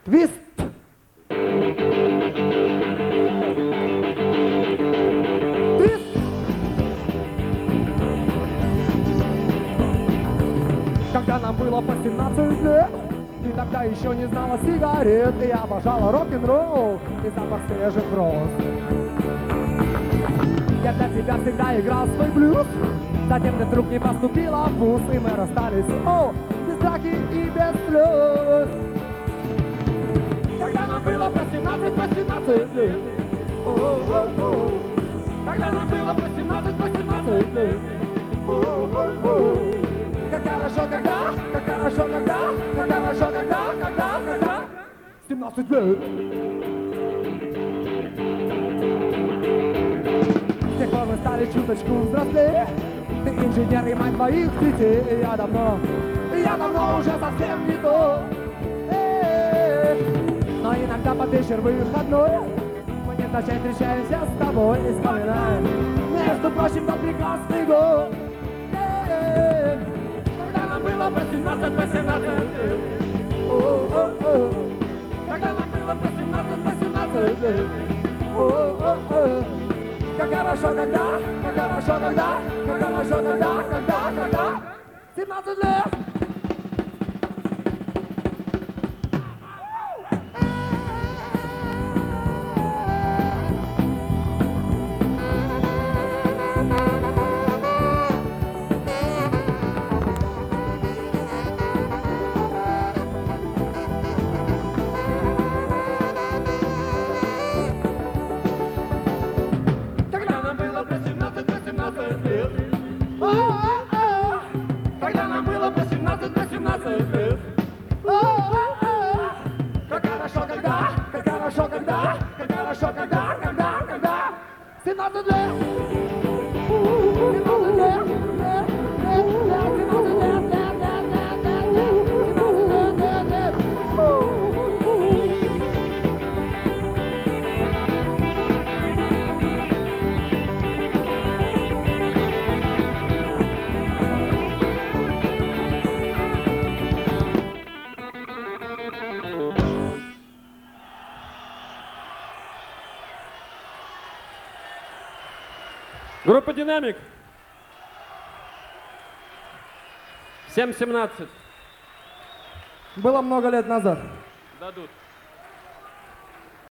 Твист. Твист. Когда нам было по 17 лет, ты тогда еще не знала сигарет, и я обожала рок-н-ролл и запах свежих роз. Я для тебя всегда играл свой блюз, затем ты вдруг не поступила в вуз, и мы расстались, о, без драки и без слез. Когда нам было по 17 лет, о-о-о-о. Когда нам было по 17 лет, о-о-о-о. Как хорошо, когда, как хорошо, когда, как хорошо, когда 17 лет. С тех пор мы стали чуточку взрослее. Ты инженер и мать твоих детей. И я давно уже совсем не то. Но иногда под вечер выходной мы незначай встречаемся с тобой и вспоминаем, между прочим, тот прекрасный год. Когда нам было по 17 лет. О-о-о. Когда нам было по 17 лет. О-о-о. Как хорошо, когда, как хорошо, когда, как хорошо, когда 17 лет. Когда нам было по 17 лет. Как хорошо, когда, как хорошо, когда, как хорошо, когда 17 лет. 17 лет. Группа «Динамик». Всем 17. Было много лет назад. Дадут.